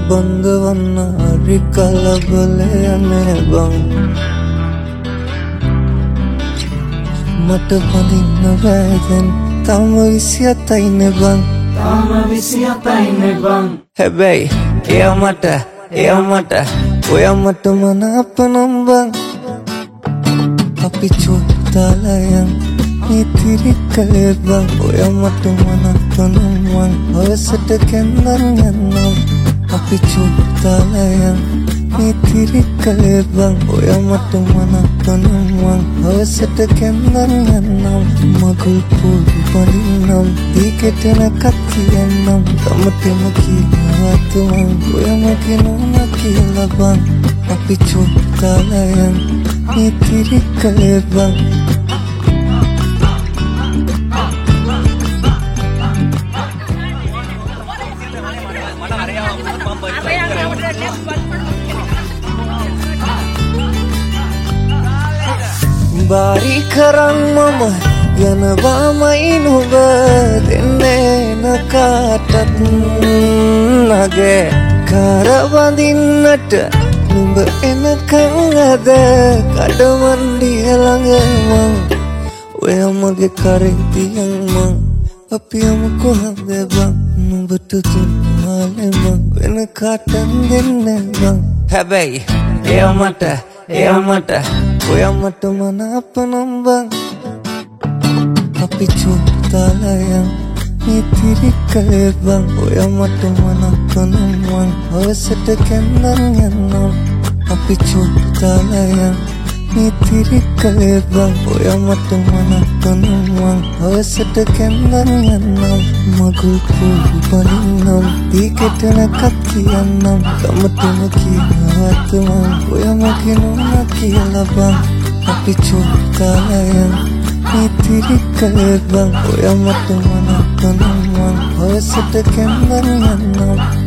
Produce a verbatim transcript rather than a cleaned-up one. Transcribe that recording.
බඳවන්න හරි කලබලයනේ බං මට බඳින්න බෑදෙන් තම විසිහතයිනේ බං තම විසිහතයිනේ බං හැබැයි එයා මට එයා මට ඔයා මට මනාප නම් බං අපි චුට්ටලයන් ඉතිරි කලේ බං ඔයා මට මනාප නම් බං හවසට කැන්දන් යන්නම් අපි චුට්ටලයන් ඉතිරි කලේ බං ඔයා මට මනාප නම් බං හවසට කැන්දන් යන්නම් මගුල් පොල් බඳින්නම් දීකෙටන කතියන්නම් තමතෙම කියවත් මං ඔයා මගේ නෝනා කියලා බං අපි චුට්ටලයන් ඉතිරි කලේ බං බාරි කරන් මම යනවාමයි නුඹ දෙන්නේ නකාටත් නගේ කරවඳින්නට නුඹ එනකන් අද කඩමණ්ඩිය ළඟ මං ඔය මගේ කරේ තියන් මං අපි යමු කොහොමද බං නුඹට තුන්මාලේ මං වෙන කාටත් දෙන්නේ බං හැබැයි එයා මට එයා මට ඔයා මට මනාප නම් බං අපි චුට්ටලයන් ඉතිරි කලේ බං ඔයා මට මනාප නම් බං හවසට කැන්දන් යන්නම් අපි චුට්ටලයන් ඉතිරි කලේ බං ඔයා මට මනාප නම් බං හවසට කැන්දන් යන්නම් මගුල් පොල් බඳින්නම් දීකෙටන කතියන්නම් තමතෙම කියවත් මං ඔයා මගේ නෝනා කියලා බං අපි චුට්ටලයන් ඉතිරි කලේ බං ඔයා මට මනාප නම් බං හවසට කැන්දන් යන්නම්